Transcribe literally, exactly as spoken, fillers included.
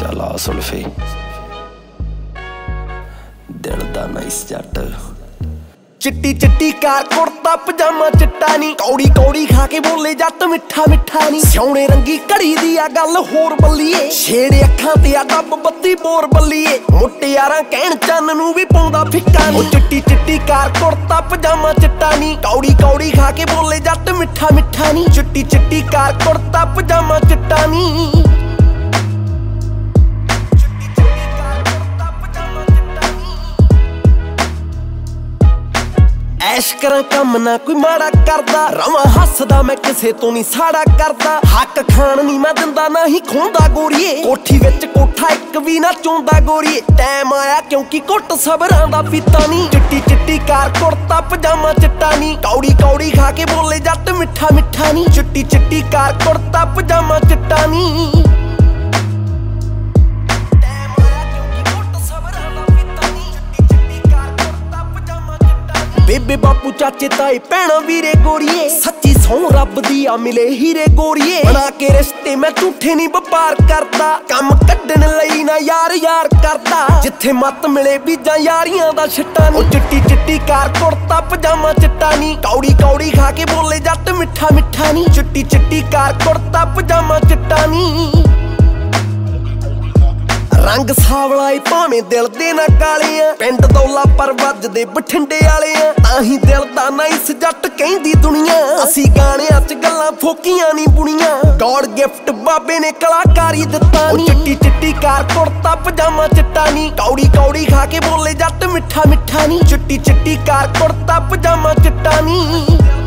चल आ सुल्फी दिल दा नाइस जट चिट्टी चिट्टी कार कुर्ता पजामा चिट्टा नी कौड़ी कौड़ी खा के बोले जट मिठा मिठा नी सोने रंगी घड़ी दी आ गल होर बल्लीए छेड़े अखां ते आ डब बत्ती बोर बल्लीए मुटियारां कहण चन्न नूं भी पाउंदा फिक्का नी चिट्टी चिट्टी कार कुर्ता पजामा चिट्टा नी कौड़ी कौड़ी खा के बोले जट मिठा मिठा नी चिट्टी चिट्टी कार कुर्ता पजामा चिट्टा नी ऐश करा कम ना कोई माड़ा करदा रवां हसदा मैं किसे तो नहीं साड़ा करदा हक खान नहीं मैं दिंदा ना ही खोंदा गोरीए कोठी विच कोठा एक भी ना चोंदा गोरीए टाइम आया क्योंकि कुट सबरां दा पीता नी चिट्टी चिट्टी कार कुर्ता पजामा चिट्टा नी कौड़ी कौड़ी खा के बोले जट मिठा मिठा नी चिट्टी चिट्टी कार कुर्ता पजामा चिट्टा नी बेबे बापू चाचे ताए भैणा वीरे गोरीए सच्ची सौं रब दी आ मिले हीरे गोरीए बना के रिश्ते मैं झूठे नहीं व्यापार करदा कम कड्डण लई ना यार यार करदा जिथे मत मिले बीजां यारियां दा छिट्टा नी चिट्टी चिट्टी कार कुर्ता पजामा चिट्टा नी कौड़ी कौड़ी खा के बोले जट मिठा मिठा नी चिट्टी चिट्टी कार कुर्ता पजामा चिट्टा नी रंग सावला ए भावें दिल दे ना काले आ पिंड दौला पर वजदे बठिंडे वाले आ ताही दिल दा नाइस जट कहंदी दुनिया असी गाणियां च गल्लां फोकियां नी बुणियां गॉड गिफ्ट बाबे ने कलाकारी दित्ता नी चिट्टी चिट्टी कार कुर्ता पजामा चिट्टा नी कौड़ी कौड़ी खा के बोले जट मिठा मिठा नी चिट्टी चिट्टी कार कुर्ता पजामा चिट्टा नी।